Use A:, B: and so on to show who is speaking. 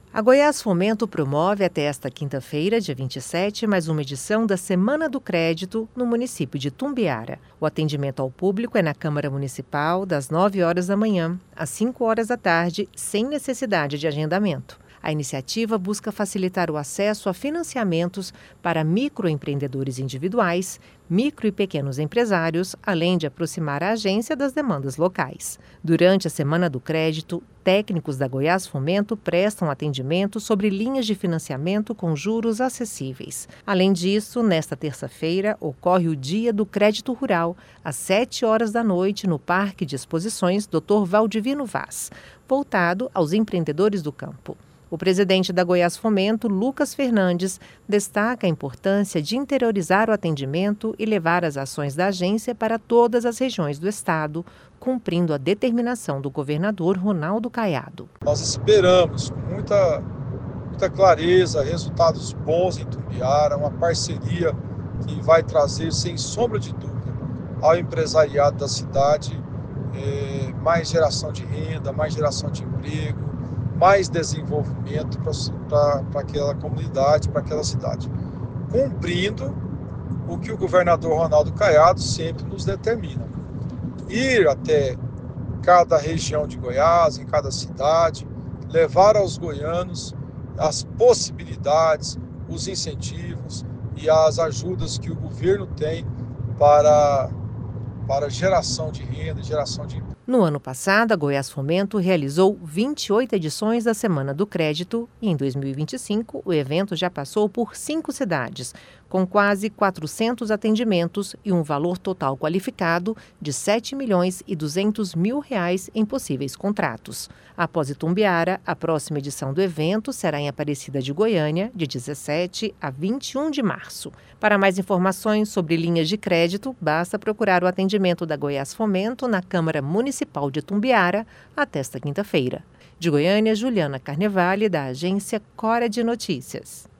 A: A Goiás Fomento promove até esta quinta-feira, dia 27, mais uma edição da Semana do Crédito no município de Tumbiara. O atendimento ao público é na Câmara Municipal, das 9 horas da manhã às 5 horas da tarde, sem necessidade de agendamento. A iniciativa busca facilitar o acesso a financiamentos para microempreendedores individuais, micro e pequenos empresários, além de aproximar a agência das demandas locais. Durante a Semana do Crédito, técnicos da Goiás Fomento prestam atendimento sobre linhas de financiamento com juros acessíveis. Além disso, nesta terça-feira, ocorre o Dia do Crédito Rural, às 7 horas da noite, no Parque de Exposições Dr. Valdivino Vaz, voltado aos empreendedores do campo. O presidente da Goiás Fomento, Lucas Fernandes, destaca a importância de interiorizar o atendimento e levar as ações da agência para todas as regiões do estado, cumprindo a determinação do governador Ronaldo Caiado.
B: Nós esperamos com muita clareza resultados bons em Tumbiara, uma parceria que vai trazer, sem sombra de dúvida, ao empresariado da cidade mais geração de renda, mais geração de emprego, mais desenvolvimento para aquela comunidade, para aquela cidade, cumprindo o que o governador Ronaldo Caiado sempre nos determina. Ir até cada região de Goiás, em cada cidade, levar aos goianos as possibilidades, os incentivos e as ajudas que o governo tem para geração de renda, geração de emprego.
A: No ano passado, a Goiás Fomento realizou 28 edições da Semana do Crédito e, em 2025, o evento já passou por 5 cidades, com quase 400 atendimentos e um valor total qualificado de R$ 7.200.000 em possíveis contratos. Após Itumbiara, a próxima edição do evento será em Aparecida de Goiânia, de 17 a 21 de março. Para mais informações sobre linhas de crédito, basta procurar o atendimento da Goiás Fomento na Câmara Municipal de Tumbiara até esta quinta-feira. De Goiânia, Juliana Carnevale, da agência Cora de Notícias.